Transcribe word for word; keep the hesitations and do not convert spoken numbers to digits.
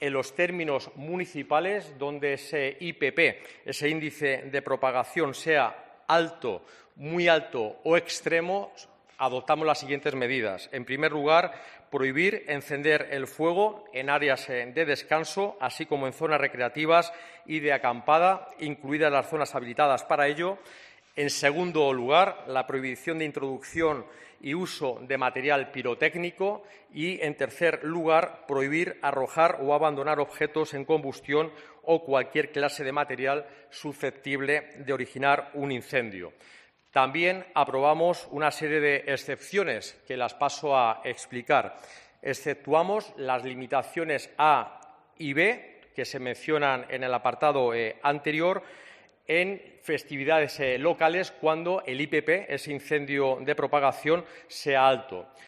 en los términos municipales, donde ese I P P, ese índice de propagación, sea alto, muy alto o extremo, adoptamos las siguientes medidas. En primer lugar, prohibir encender el fuego en áreas de descanso, así como en zonas recreativas y de acampada, incluidas las zonas habilitadas para ello. En segundo lugar, la prohibición de introducción y uso de material pirotécnico. Y, en tercer lugar, prohibir arrojar o abandonar objetos en combustión o cualquier clase de material susceptible de originar un incendio. También aprobamos una serie de excepciones que las paso a explicar. Exceptuamos las limitaciones A y B, que se mencionan en el apartado eh, anterior, en festividades eh, locales cuando el I P P, ese incendio de propagación, sea alto.